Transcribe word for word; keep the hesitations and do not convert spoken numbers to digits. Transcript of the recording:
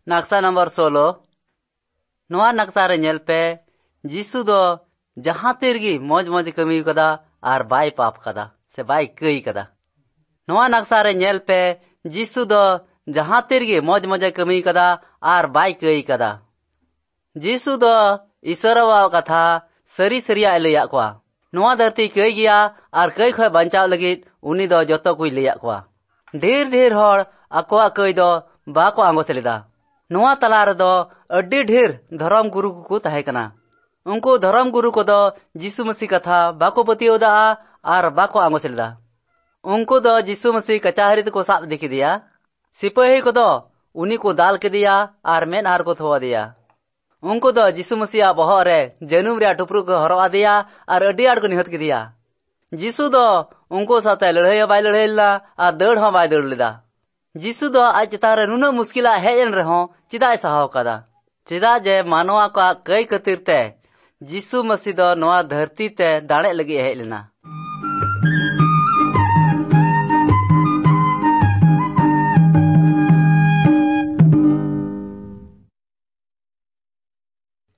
नक्शा नंबर सोलह नवा नक्शा रे नेल पे जीसु दो जहां तेरगी मौज मौज कमी कदा आर बाय पाप कदा से बाय कई कदा। नवा नक्शा रे नेल पे जीसु दो जहां तेरगी मौज मौज कमी कदा आर बाय कई कदा। जीसु दो ईश्वरवा कथा सरी सरिया लैया कोआ नवा धरती कई गया आर कई खय बंचाव लगित उनी दो जतो कुई लैया कोआ। ढेर ढेर हर अकोआ कई दो बाको आंगो सेलेदा। नवा तला रे दो अड्डी ढेर धर्म गुरु को तहे कना। उनको धर्म गुरु को दो जीसु मसीह कथा बाको पतियोदा आर बाको आंगो सेलेदा। उनको दो जीसु मसीह कचाहरी को साब दिखी दिया। सिपाही को दो उनी को दाल के दिया आर मेन हार को थोआ दिया। उनको दो जीसु मसीह बहर रे जनुम रे टुपरू को हरवा दिया आर अड्डी आड़ को निहत के दिया। जीसु दो उनको साथे लड़ाई बाय लड़ाई ला आर दौड़ हो बाय दौड़ लेदा। जीसु दो आज चिता रे नुना मुश्किला हेजन रहो चिदा सहाव कदा चिदा जे मानवा का कई कतिर ते जीसु मसीह दो नवा धरती ते दाड़े लगी हेज लेना।